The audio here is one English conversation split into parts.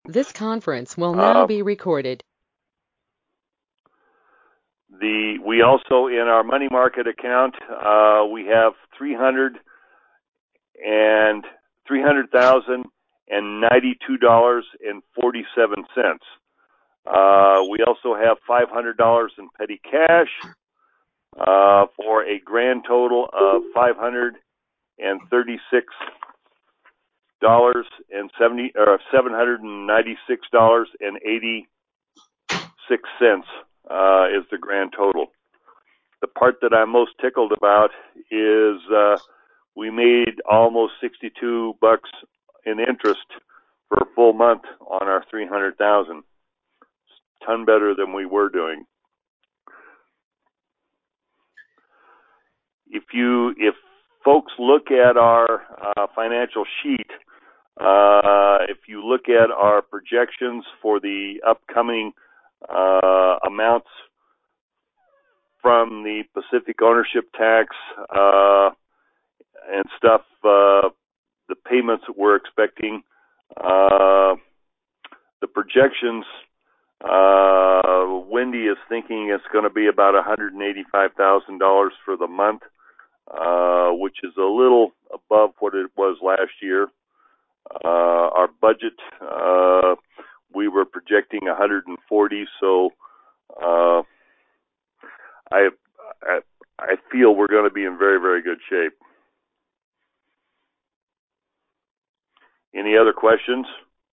This conference will now Uh, be recorded. we also, in our money market account, we have 392.47. We also have $500 in petty cash for a grand total of $796.86 is the grand total. The part that I'm most tickled about is we made almost $62 in interest for a full month on our 300,000. Ton better than we were doing. If folks look at our financial sheet, if you look at our projections for the upcoming amounts from the Pacific ownership tax and stuff, the payments that we're expecting, the projections, Wendy is thinking it's going to be about $185,000 for the month, which is a little above what it was last year. Our budget, we were projecting 140, so I feel we're going to be in very, very good shape. Any other questions?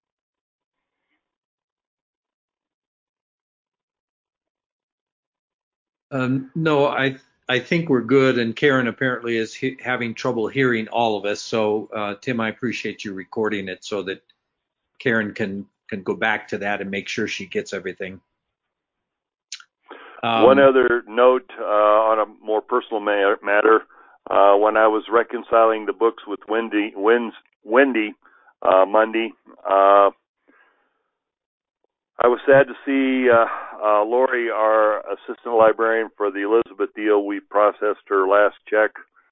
No, I think we're good, and Karen apparently is having trouble hearing all of us. So, Tim, I appreciate you recording it so that Karen can go back to that and make sure she gets everything. One other note on a more personal matter. When I was reconciling the books with Wendy Monday, I was sad to see Lori, our assistant librarian for the Elizabeth deal. We processed her last check,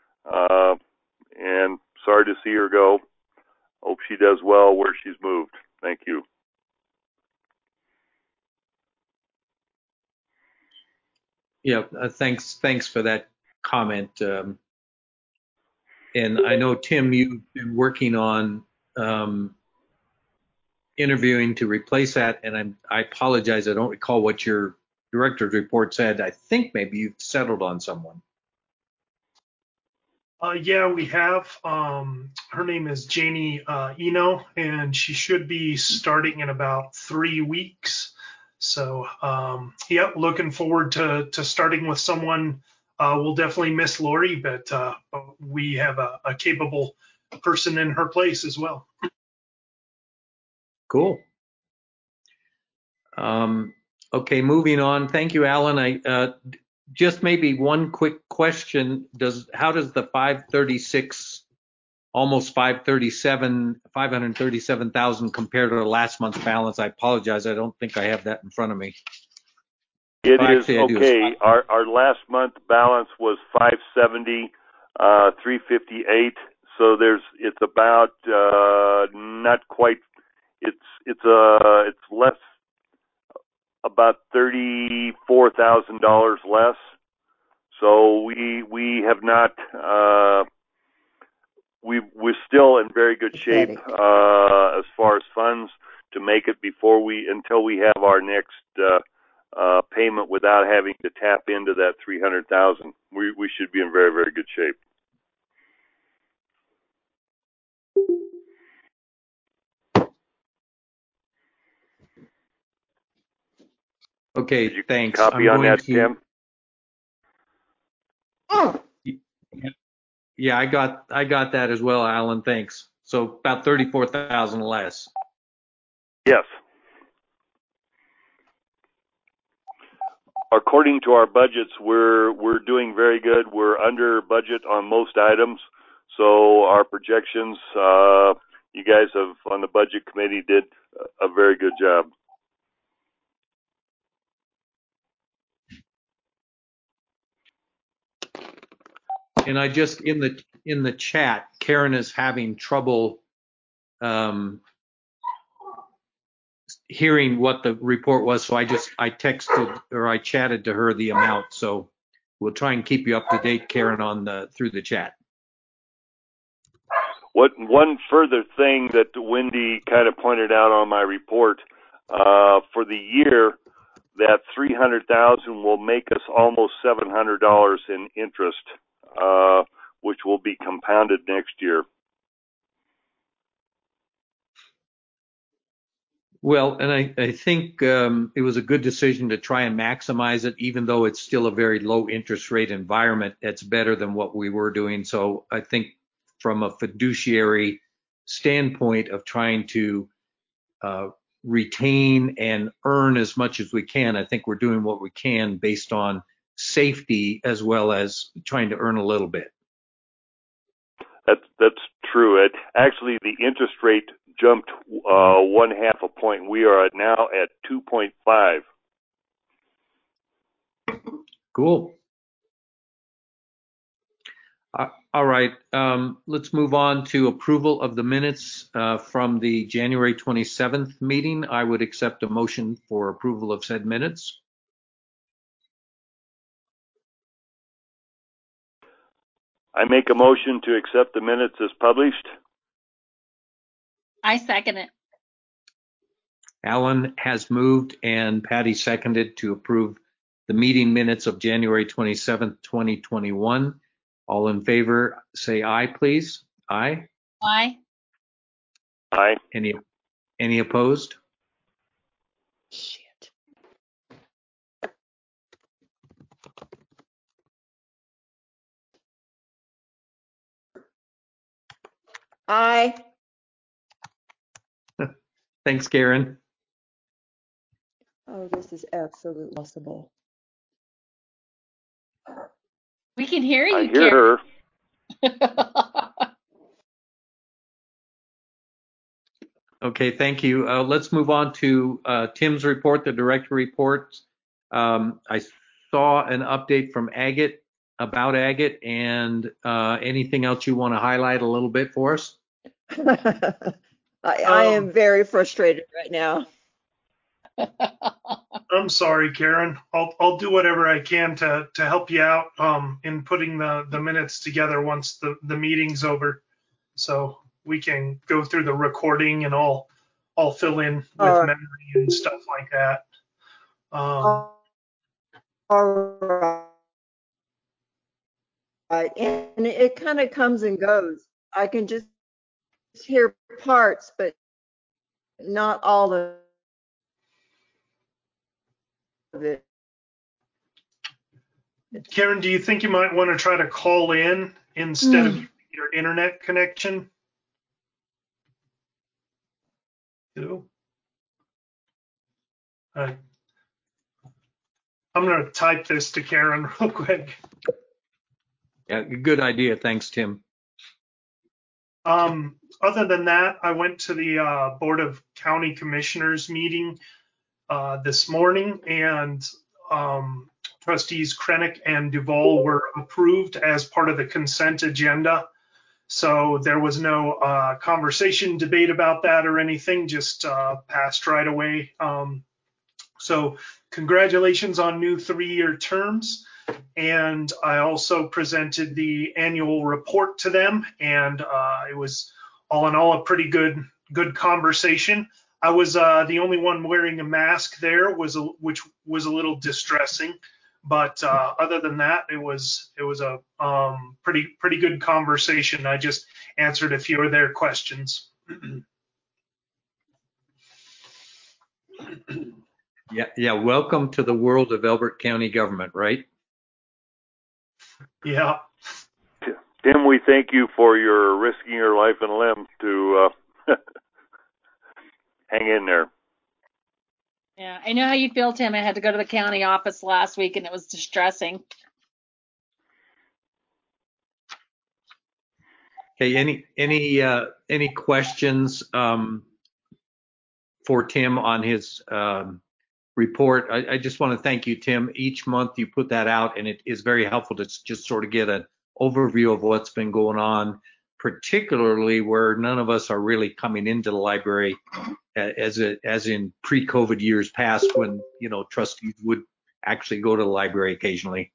and sorry to see her go. Hope she does well where she's moved. Thank you. Yeah, thanks for that comment. And I know, Tim, you've been working on interviewing to replace that, and I apologize, I don't recall what your director's report said. I think maybe you've settled on someone. Yeah, we have. Her name is Janie Eno, and she should be starting in about 3 weeks. So, yeah, looking forward to starting with someone. We'll definitely miss Lori, but we have a capable person in her place as well. Cool. Okay, moving on. Thank you, Alan. I just maybe one quick question. How does the 536, almost 537,000 compare to the last month's balance? I apologize. I don't think I have that in front of me. It is okay. Our last month balance was 570, 358. So it's about not quite. It's less, about $34,000 less. So we have not. We're still in very good shape as far as funds to make it until we have our next payment without having to tap into that 300,000. We should be in very, very good shape. Okay, thanks. Copy on that, Tim? Yeah, I got that as well, Alan. Thanks. So about 34,000 less. Yes. According to our budgets, we're doing very good. We're under budget on most items. So our projections, you guys on the budget committee did a very good job. And I just in the chat, Karen is having trouble hearing what the report was, so I texted or I chatted to her the amount. So we'll try and keep you up to date, Karen, on through the chat. One further thing that Wendy kind of pointed out on my report, for the year, that $300,000 will make us almost $700 in interest, which will be compounded next year. Well, and I think it was a good decision to try and maximize it, even though it's still a very low interest rate environment. It's better than what we were doing. So I think from a fiduciary standpoint of trying to retain and earn as much as we can, I think we're doing what we can based on safety as well as trying to earn a little bit. That's true. Actually, the interest rate jumped 0.5 point. We are now at 2.5. Cool. All right. Let's move on to approval of the minutes from the January 27th meeting. I would accept a motion for approval of said minutes. I make a motion to accept the minutes as published. I second it. Alan has moved and Patty seconded to approve the meeting minutes of January 27th, 2021. All in favor, say aye, please. Aye. Aye. Aye. Any opposed? Shit. Aye. Thanks, Karen. Oh, this is absolutely possible. We can hear you, I hear her. Okay, thank you. Let's move on to Tim's report, the director report. I saw an update from Agate about Agate, and anything else you want to highlight a little bit for us? I am very frustrated right now. I'm sorry, Karen. I'll do whatever I can to help you out in putting the minutes together once the meeting's over, so we can go through the recording and I'll fill in with memory and stuff like that. All right, and it kind of comes and goes. I can just hear parts, but not all of it. Karen, do you think you might want to try to call in instead of your internet connection? Hello? I'm going to type this to Karen real quick. Yeah, good idea. Thanks, Tim. Other than that, I went to the Board of County Commissioners meeting this morning, and trustees Krennic and Duval were approved as part of the consent agenda. So there was no conversation, debate about that or anything, just passed right away. So congratulations on new 3-year terms. And I also presented the annual report to them, and it was all in all a pretty good conversation. I was the only one wearing a mask there, which was a little distressing, but other than that, it was a pretty good conversation. I just answered a few of their questions. Yeah. Welcome to the world of Elbert County government, right? Yeah. Tim, we thank you for your risking your life and limb to hang in there. Yeah, I know how you feel, Tim. I had to go to the county office last week, and it was distressing. Okay. Any questions for Tim on his report? I just want to thank you, Tim. Each month you put that out, and it is very helpful to just sort of get an overview of what's been going on, particularly where none of us are really coming into the library as in pre-COVID years past when, trustees would actually go to the library occasionally.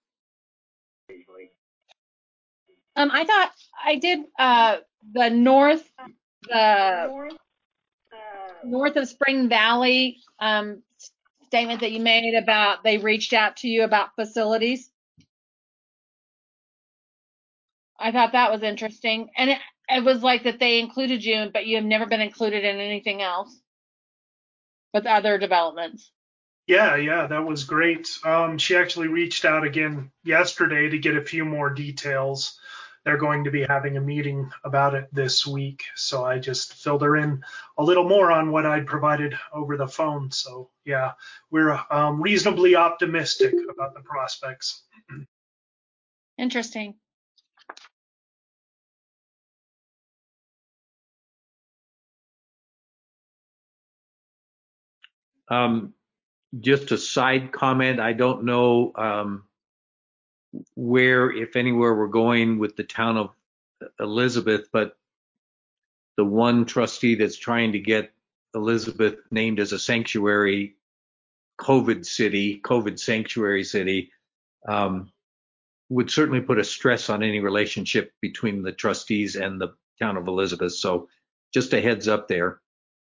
I thought I did the north of Spring Valley statement that you made about they reached out to you about facilities. I thought that was interesting, and it was like that they included you, but you have never been included in anything else with other developments. Yeah, that was great. She actually reached out again yesterday to get a few more details. They're going to be having a meeting about it this week, so I just filled her in a little more on what I'd provided over the phone. So yeah, we're reasonably optimistic about the prospects. Interesting. Just a side comment. I don't know where, if anywhere, we're going with the town of Elizabeth, but the one trustee that's trying to get Elizabeth named as a sanctuary COVID sanctuary city, would certainly put a stress on any relationship between the trustees and the town of Elizabeth. So just a heads up there.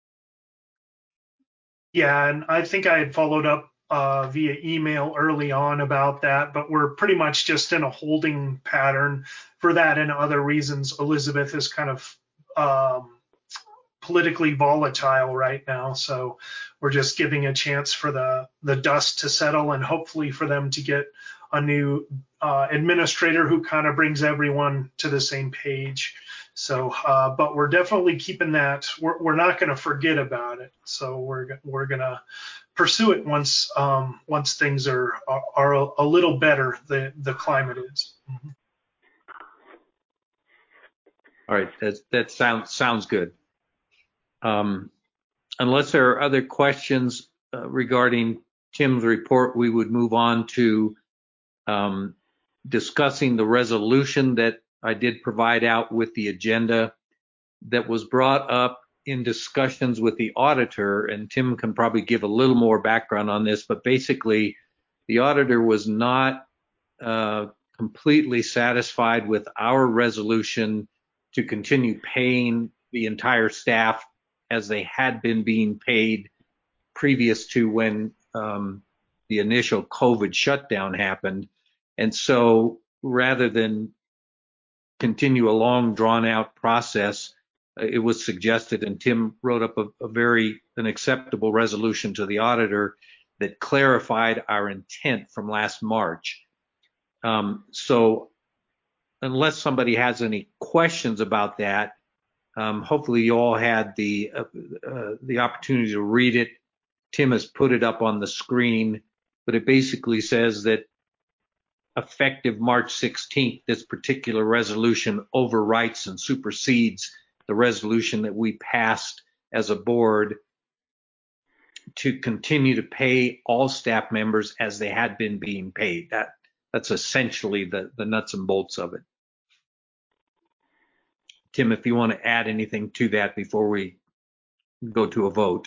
Yeah, and I think I had followed up via email early on about that, but we're pretty much just in a holding pattern for that and other reasons. Elizabeth is kind of politically volatile right now, so we're just giving a chance for the dust to settle and hopefully for them to get a new administrator who kind of brings everyone to the same page. So, but we're definitely keeping that. We're not going to forget about it. So we're going to pursue it once things are a little better. The climate is. Mm-hmm. All right, that sounds good. Unless there are other questions regarding Tim's report, we would move on to discussing the resolution that I did provide out with the agenda that was brought up in discussions with the auditor, and Tim can probably give a little more background on this, but basically the auditor was not completely satisfied with our resolution to continue paying the entire staff as they had been being paid previous to when the initial COVID shutdown happened. And so rather than continue a long drawn out process, it was suggested, and Tim wrote up an acceptable resolution to the auditor that clarified our intent from last March. So unless somebody has any questions about that, hopefully you all had the opportunity to read it. Tim has put it up on the screen, but it basically says that effective March 16th, this particular resolution overwrites and supersedes the resolution that we passed as a board to continue to pay all staff members as they had been being paid. That's essentially the nuts and bolts of it. Tim, if you want to add anything to that before we go to a vote.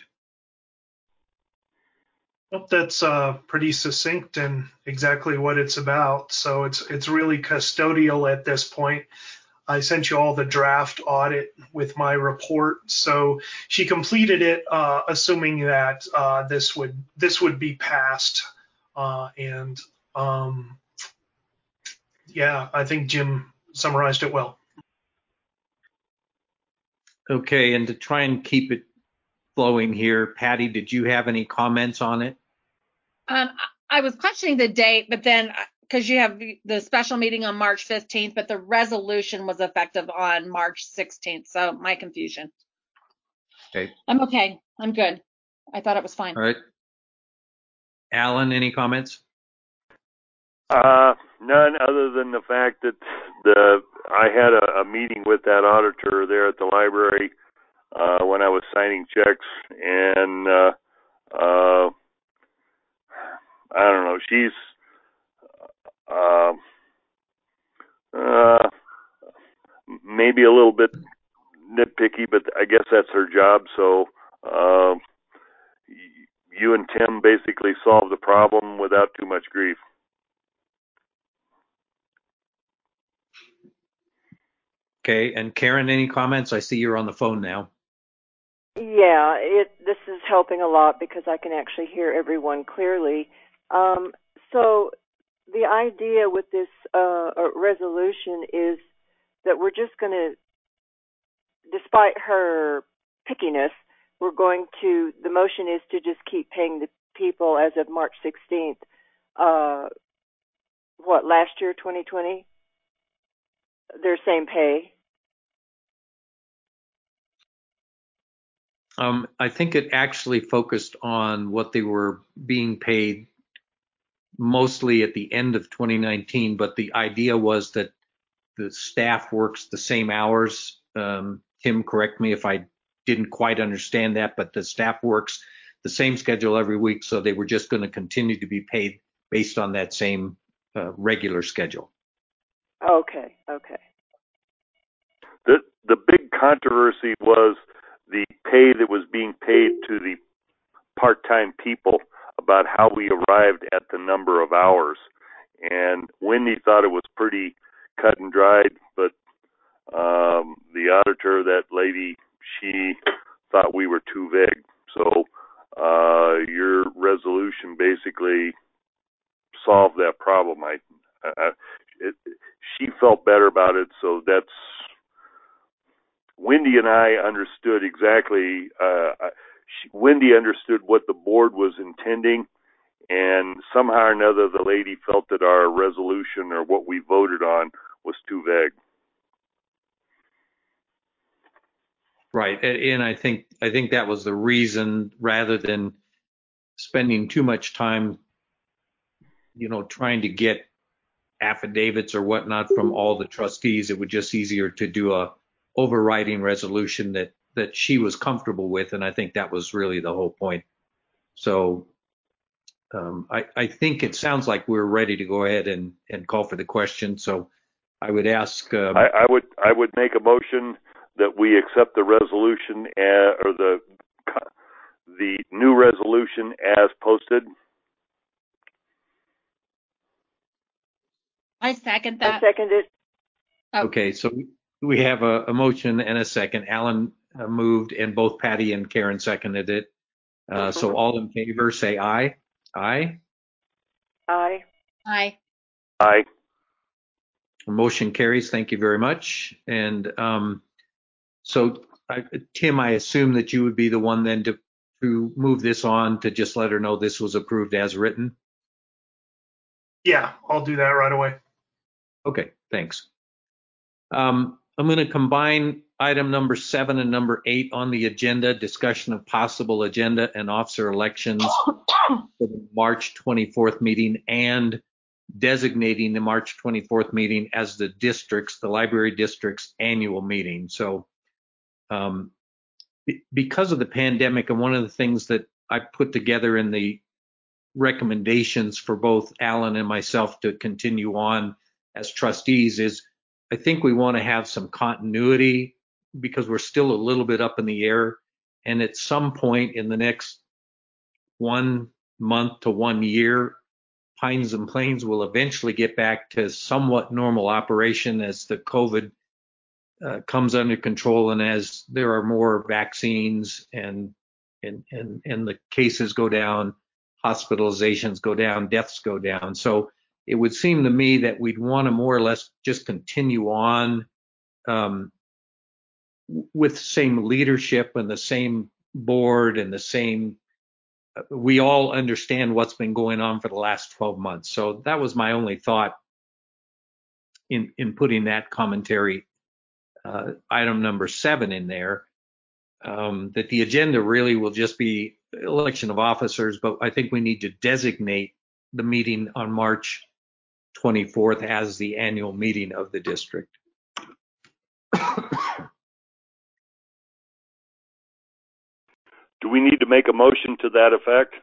Well, that's pretty succinct and exactly what it's about. So it's really custodial at this point. I sent you all the draft audit with my report. So she completed it, assuming that this would be passed. Yeah, I think Jim summarized it well. Okay, and to try and keep it flowing here, Patty, did you have any comments on it? I was questioning the date, but then because you have the special meeting on March 15th, but the resolution was effective on March 16th. So my confusion. Okay. I'm okay. I'm good. I thought it was fine. All right. Alan, any comments? None other than the fact that I had a meeting with that auditor there at the library when I was signing checks, and I don't know. She's maybe a little bit nitpicky, but I guess that's her job. So uh, you and Tim basically solved the problem without too much grief. Okay, and Karen, any comments? I see you're on the phone now. Yeah, this is helping a lot because I can actually hear everyone clearly. So the idea with this resolution is that we're just going to, despite her pickiness, the motion is to just keep paying the people as of March 16th, last year, 2020, their same pay. I think it actually focused on what they were being paid mostly at the end of 2019, but the idea was that the staff works the same hours. Tim, correct me if I didn't quite understand that, but the staff works the same schedule every week, so they were just going to continue to be paid based on that same regular schedule. Okay. The big controversy was the pay that was being paid to the part-time people, about how we arrived at the number of hours. And Wendy thought it was pretty cut and dried, but the auditor, that lady, she thought we were too vague. So your resolution basically solved that problem. She felt better about it, so that's Wendy and I understood exactly. Wendy understood what the board was intending, and somehow or another, the lady felt that our resolution or what we voted on was too vague. Right, and I think that was the reason, rather than spending too much time, trying to get affidavits or whatnot from all the trustees, it was just easier to do a overriding resolution that she was comfortable with, and I think that was really the whole point. So I think it sounds like we're ready to go ahead and call for the question. So I would ask. I would make a motion that we accept the resolution or the new resolution as posted. I second that. I second it. Oh. Okay, so we have a motion and a second. Alan moved, and both Patty and Karen seconded it. So all in favor, say aye. Aye. Aye. Aye. Aye. Motion carries. Thank you very much. And so, Tim, I assume that you would be the one then to move this on, to just let her know this was approved as written. Yeah, I'll do that right away. Okay, thanks. I'm going to combine item number 7 and number 8 on the agenda, discussion of possible agenda and officer elections for the March 24th meeting, and designating the March 24th meeting as the library district's annual meeting. So because of the pandemic, and one of the things that I put together in the recommendations for both Alan and myself to continue on as trustees is, I think we want to have some continuity because we're still a little bit up in the air. And at some point in the next 1 month to 1 year, Pines and Plains will eventually get back to somewhat normal operation as the COVID comes under control, and as there are more vaccines and the cases go down, hospitalizations go down, deaths go down. So it would seem to me that we'd want to more or less just continue on with the same leadership and the same board and the same. We all understand what's been going on for the last 12 months. So that was my only thought in putting that commentary, item number 7 in there, that the agenda really will just be election of officers, but I think we need to designate the meeting on March 24th as the annual meeting of the district. Do we need to make a motion to that effect?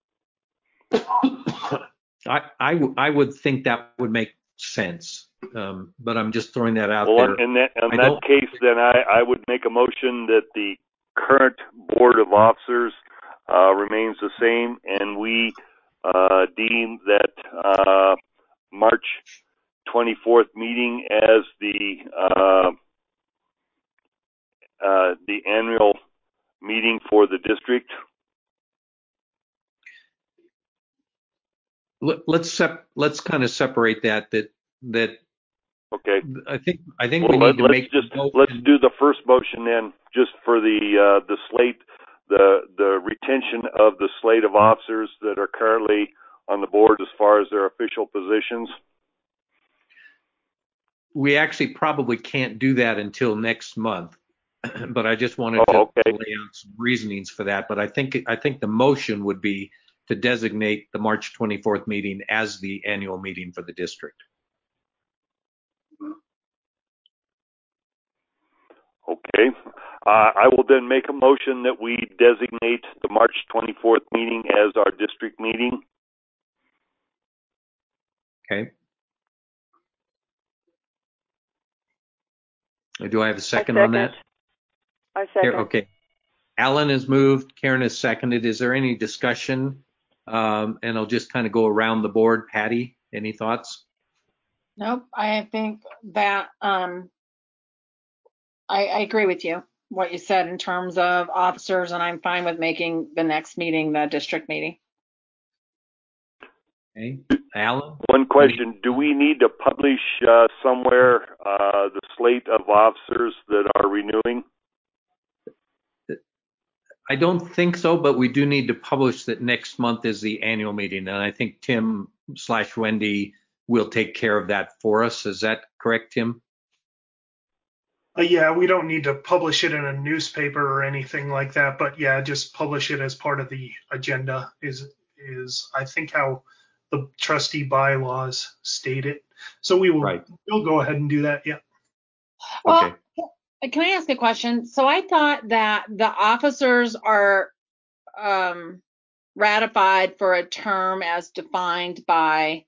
I would think that would make sense, but I'm just throwing that out there. Well, in that case, then I would make a motion that the current board of officers remains the same, and we deem that March 24th meeting as the annual meeting for the district. Let's kind of separate that. Okay. I think Well, we need to make. Let's do the first motion then, just for the slate, the retention of the slate of officers that are currently on the board as far as their official positions. We actually probably can't do that until next month, but I just wanted to lay out some reasonings for that. But I think the motion would be to designate the March 24th meeting as the annual meeting for the district. Okay. I will then make a motion that we designate the March 24th meeting as our district meeting. Okay. Do I have a second on that? I second. Okay. Alan has moved. Karen has seconded. Is there any discussion? And I'll just kind of go around the board. Patty, any thoughts? Nope. I think that I agree with you, what you said in terms of officers, and I'm fine with making the next meeting the district meeting. Okay. Alan? One question. Do we need to publish somewhere the slate of officers that are renewing? I don't think so, but we do need to publish that next month is the annual meeting. And I think Tim/Wendy will take care of that for us. Is that correct, Tim? Yeah, we don't need to publish it in a newspaper or anything like that, but yeah, just publish it as part of the agenda is I think how the trustee bylaws state it. So we'll go ahead and do that. Yeah. Well, okay. Can I ask a question? So I thought that the officers are ratified for a term as defined by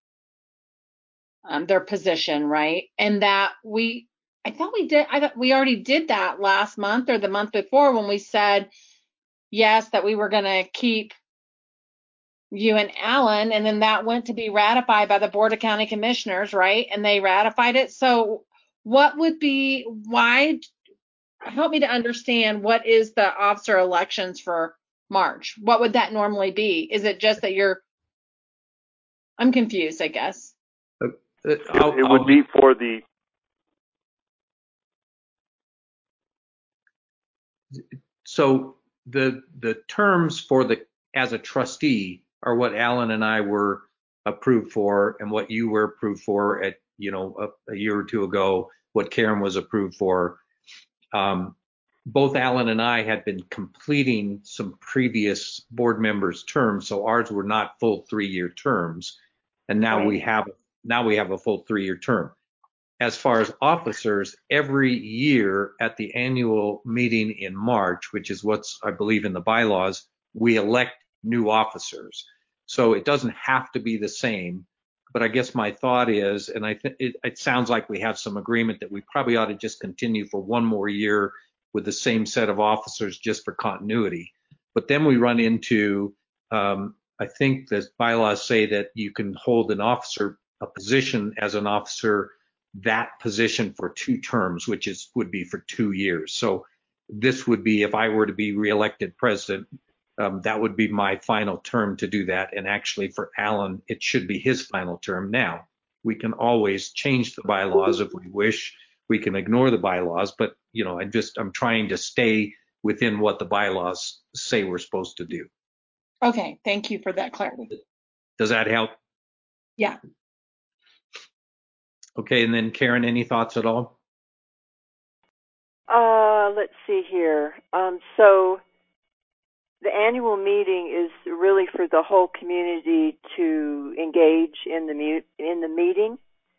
their position, right? And that I thought we already did that last month or the month before when we said, yes, that we were going to keep you and Alan, and then that went to be ratified by the Board of County Commissioners, right? And they ratified it. So what would be, help me to understand, what is the officer elections for March? What would that normally be? Is it just that I'm confused, I guess. It would be for the... So the terms for as a trustee are what Alan and I were approved for, and what you were approved for at, a year or two ago, what Karen was approved for. Both Alan and I had been completing some previous board members' terms, so ours were not full 3-year terms, and now we have a full 3-year term. As far as officers, every year at the annual meeting in March, which is what's, I believe, in the bylaws, we elect new officers. So it doesn't have to be the same. But I guess my thought is, and I think it sounds like we have some agreement that we probably ought to just continue for one more year with the same set of officers just for continuity. But then we run into, I think the bylaws say that you can hold a position as an officer, that position for 2 terms, which would be for 2 years. So this would be, if I were to be reelected president, that would be my final term to do that. And actually for Alan, it should be his final term. Now, we can always change the bylaws if we wish. We can ignore the bylaws, but I'm trying to stay within what the bylaws say we're supposed to do. Okay, thank you for that clarity. Does that help? Yeah. Okay, and then Karen, any thoughts at all? Let's see here. So the annual meeting is really for the whole community to engage in the meeting.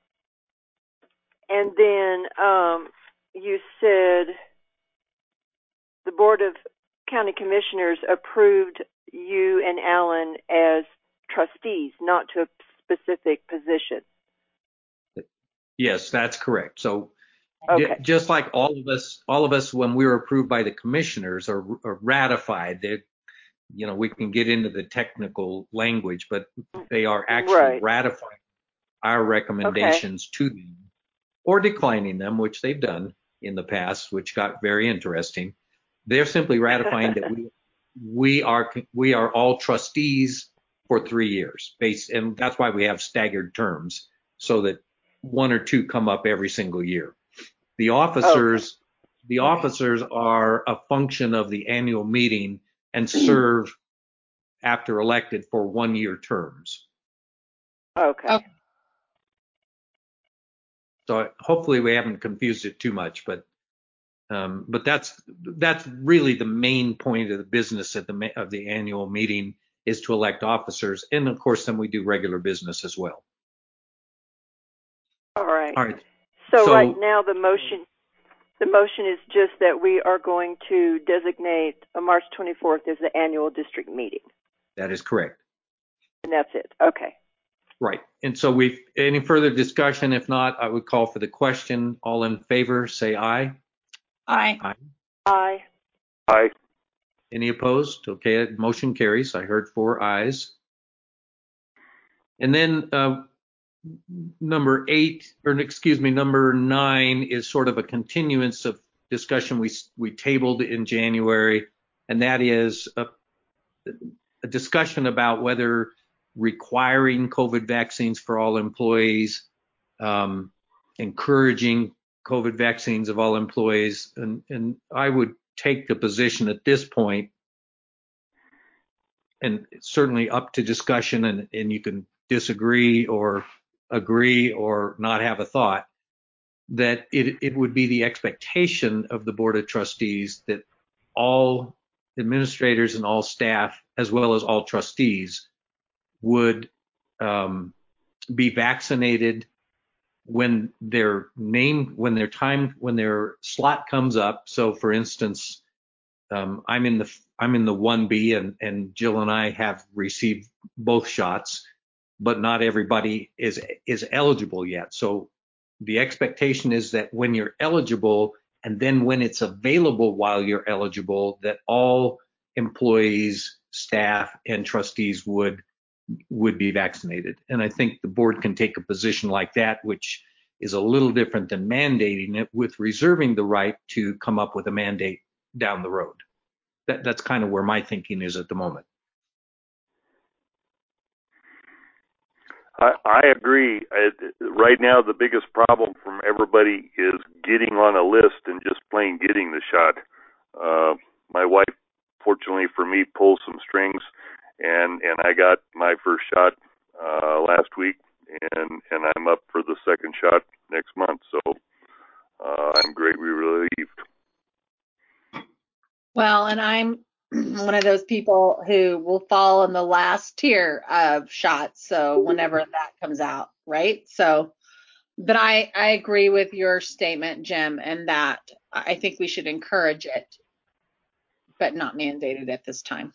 And then you said the Board of County Commissioners approved you and Alan as trustees, not to a specific position. Yes, that's correct. So Okay. Just like all of us, when we were approved by the commissioners or ratified, we can get into the technical language, but they are actually Right. ratifying our recommendations to them or declining them, which they've done in the past, which got very interesting. They're simply ratifying that we are all trustees for 3 years, and that's why we have staggered terms, so that one or two come up every single year. The officers, are a function of the annual meeting and serve after elected for 1 year terms. Okay. So hopefully we haven't confused it too much, but that's really the main point of the business of the annual meeting, is to elect officers, and of course then we do regular business as well. All right. All right. So right now the motion is just that we are going to designate March 24th as the annual district meeting. That is correct. And that's it. Okay. Right. And so any further discussion? If not, I would call for the question. All in favor, say aye. Aye. Aye. Aye. Aye. Any opposed? Okay, motion carries. I heard 4 ayes. And then number 9 is sort of a continuance of discussion we tabled in January, and that is a discussion about whether requiring COVID vaccines for all employees, encouraging COVID vaccines of all employees, and I would take the position at this point, and it's certainly up to discussion, and you can disagree or agree or not have a thought, that it would be the expectation of the Board of Trustees that all administrators and all staff, as well as all trustees, would be vaccinated when their slot comes up. So for instance, I'm in the 1B, and Jill and I have received both shots, but not everybody is eligible yet. So the expectation is that when you're eligible, and then when it's available while you're eligible, that all employees, staff, and trustees would be vaccinated. And I think the board can take a position like that, which is a little different than mandating it, with reserving the right to come up with a mandate down the road. That's kind of where my thinking is at the moment. I agree. Right now, the biggest problem from everybody is getting on a list and just plain getting the shot. My wife, fortunately for me, pulls some strings, and I got my first shot last week, and I'm up for the second shot next month. So I'm greatly relieved. Well, and I'm one of those people who will fall in the last tier of shots. So whenever that comes out, right? So, but I agree with your statement, Jim, and that I think we should encourage it, but not mandate it at this time.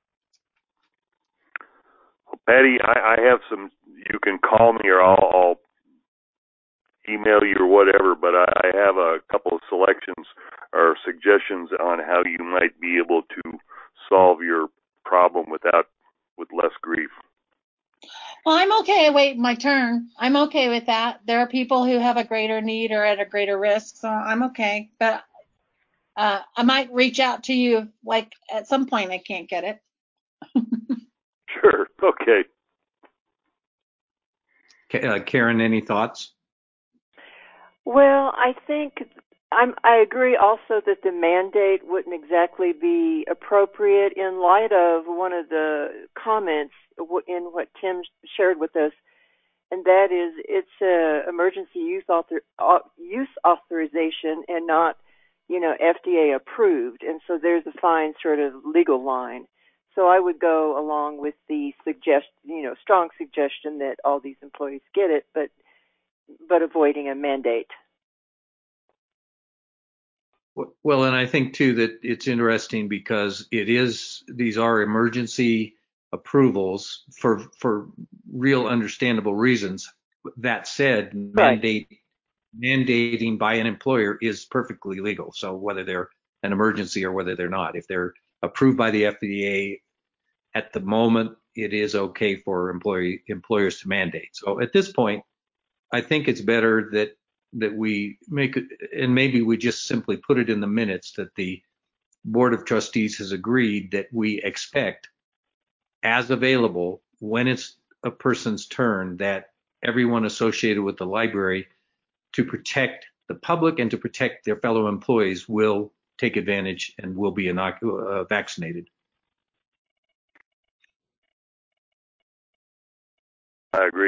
Well, Patty, I have some. You can call me, or I'll email you or whatever, but I have a couple of selections or suggestions on how you might be able to solve your problem with less grief. Well, I'm okay waiting my turn. I'm okay with that. There are people who have a greater need or at a greater risk, so I'm okay. But I might reach out to you, like at some point I can't get it. Sure. Okay. Karen, any thoughts? Well, I think I agree also that the mandate wouldn't exactly be appropriate in light of one of the comments in what Tim shared with us, and that is it's a emergency use authorization and not, FDA approved, and so there's a fine sort of legal line. So I would go along with the strong suggestion that all these employees get it, but avoiding a mandate. Well, and I think too that it's interesting because these are emergency approvals for real understandable reasons. That said, mandating by an employer is perfectly legal. So whether they're an emergency or whether they're not, if they're approved by the FDA at the moment, it is okay for employers to mandate. So at this point, I think it's better that we make it, and maybe we just simply put it in the minutes that the Board of Trustees has agreed that we expect, as available, when it's a person's turn, that everyone associated with the library, to protect the public and to protect their fellow employees, will take advantage and will be vaccinated. I agree.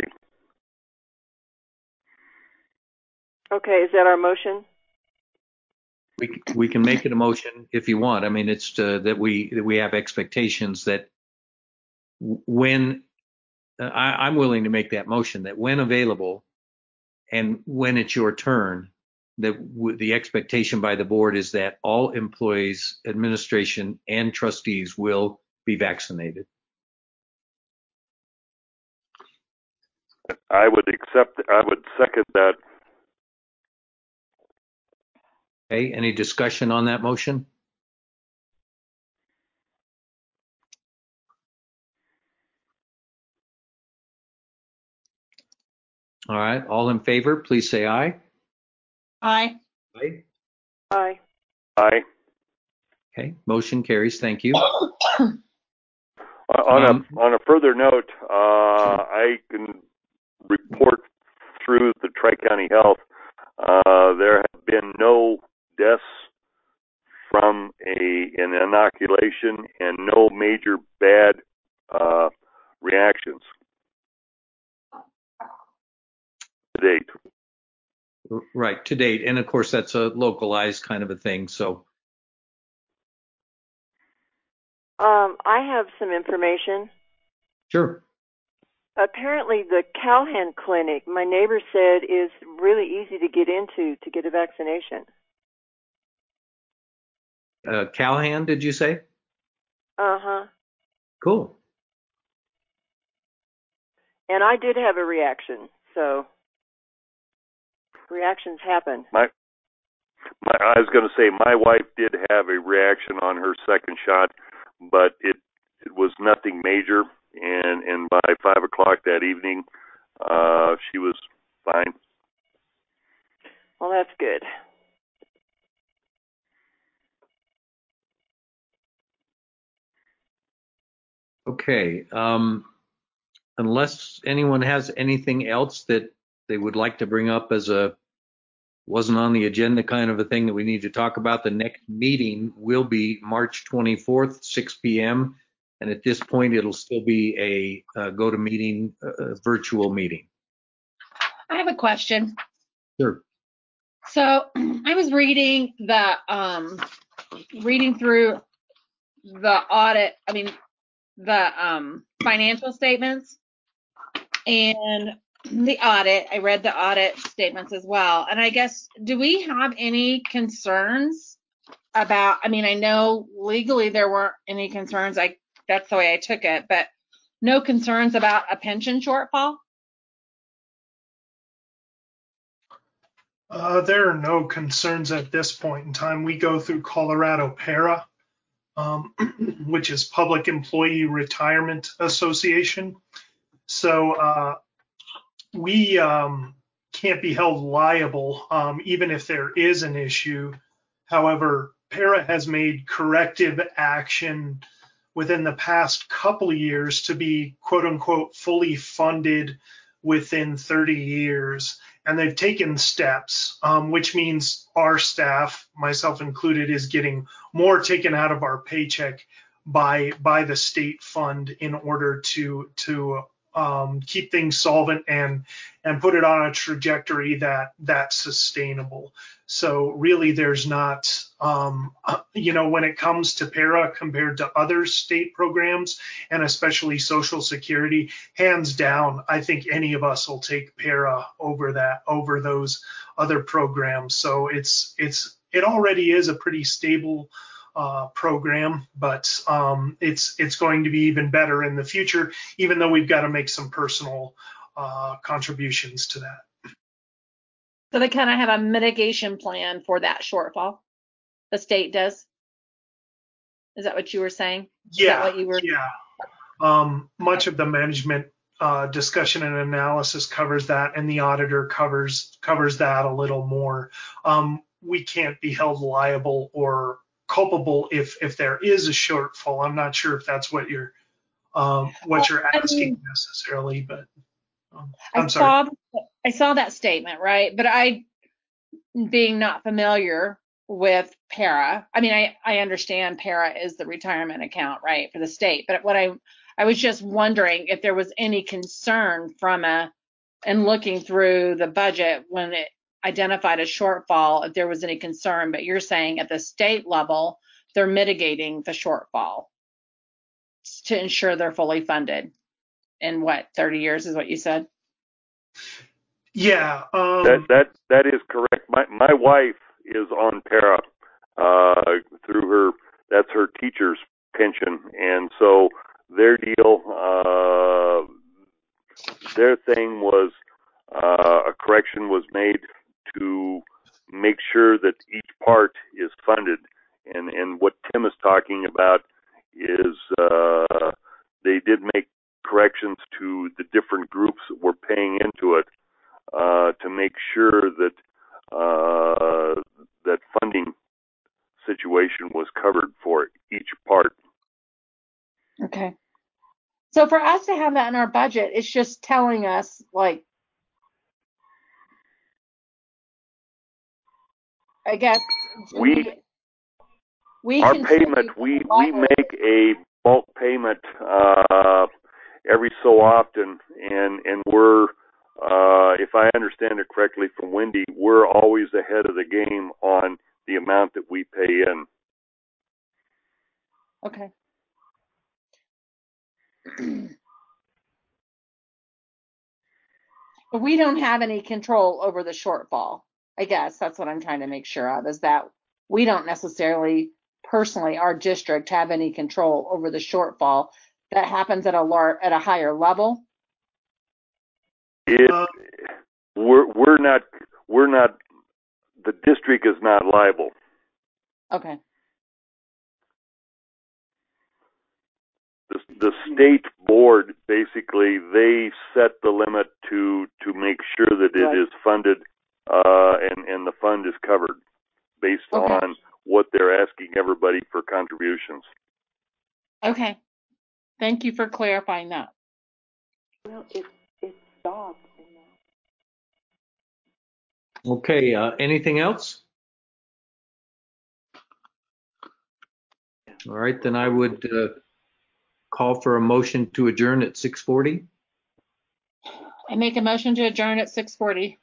Okay, is that our motion? We can make it a motion if you want. I mean, it's that we have expectations that when I'm willing to make that motion, that when available and when it's your turn, that the expectation by the board is that all employees, administration, and trustees will be vaccinated. I would second that. Okay, any discussion on that motion? All right, all in favor, please say aye. Aye. Aye. Aye. Aye. Okay, motion carries. Thank you. On a further note, I can report through the Tri-County Health, there have been no deaths from an inoculation and no major bad reactions to date. Right, to date. And of course, that's a localized kind of a thing. So I have some information. sure. Apparently, the Calhan Clinic, my neighbor said, is really easy to get into to get a vaccination. Calhan, did you say? Uh-huh. Cool. And I did have a reaction, so reactions happen. I was going to say my wife did have a reaction on her second shot, but it was nothing major, and by 5 o'clock that evening, she was fine. Well, that's good. Okay. Unless anyone has anything else that they would like to bring up as wasn't on the agenda kind of a thing that we need to talk about, the next meeting will be March 24th, 6 p.m. And at this point, it'll still be a GoToMeeting virtual meeting. I have a question. Sure. So I was reading through the audit, the financial statements and the audit. I read the audit statements as well. And I guess, do we have any concerns about, I know legally there weren't any concerns. That's the way I took it, but no concerns about a pension shortfall? There are no concerns at this point in time. We go through Colorado PARA, which is Public Employee Retirement Association. So we can't be held liable even if there is an issue. However, PARA has made corrective action within the past couple of years to be quote unquote fully funded within 30 years. And they've taken steps, which means our staff, myself included, is getting more taken out of our paycheck by the state fund in order to keep things solvent and put it on a trajectory that's sustainable. So really, there's not, when it comes to PARA compared to other state programs, and especially Social Security, hands down, I think any of us will take PARA over those other programs. So it already is a pretty stable program, but it's going to be even better in the future, even though we've got to make some personal contributions to that. So they kind of have a mitigation plan for that shortfall. The state does. Is that what you were saying? Is that what you were? Yeah. Much of the management discussion and analysis covers that, and the auditor covers that a little more. We can't be held liable or culpable if there is a shortfall. I'm not sure if that's what you're asking necessarily, but I'm sorry. I saw that statement, right? But I, being not familiar with PARA, I mean, I understand PARA is the retirement account, right, for the state. But what I was just wondering if there was any concern and looking through the budget when it identified a shortfall, if there was any concern. But you're saying at the state level, they're mitigating the shortfall to ensure they're fully funded in 30 years is what you said? Yeah. That is correct. My wife is on PARA through that's her teacher's pension, and so their deal, their thing was a correction was made to make sure that each part is funded, and what Tim is talking about is they did make corrections to the different groups that were paying into it to make sure that that funding situation was covered for each part. Okay. So for us to have that in our budget, it's just telling us, like, I guess our payment, we make a bulk payment every so often, and we're if I understand it correctly from Wendy, we're always ahead of the game on the amount that we pay in. Okay. But we don't have any control over the shortfall. I guess that's what I'm trying to make sure of, is that we don't necessarily personally, our district, have any control over the shortfall that happens at a higher level. We're not the district is not liable. Okay. The state board, basically, they set the limit to make sure that it is funded and the fund is covered based on what they're asking everybody for contributions. Okay. Thank you for clarifying that. Well, it's stopped. Okay, anything else? All right, then I would call for a motion to adjourn at 6:40. I make a motion to adjourn at 6:40.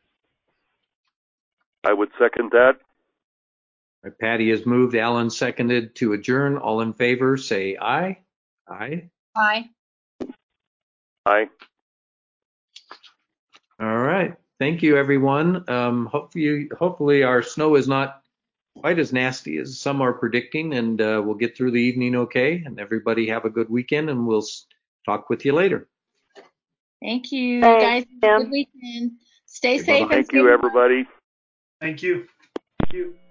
I would second that. Patty has moved, Alan seconded to adjourn. All in favor, say aye. Aye. Aye. Aye. All right. Thank you, everyone. Hopefully our snow is not quite as nasty as some are predicting, and we'll get through the evening okay. And everybody have a good weekend, and we'll talk with you later. Thank you, guys. Have a good weekend. Stay safe. Thank you, everybody. Thank you. Thank you.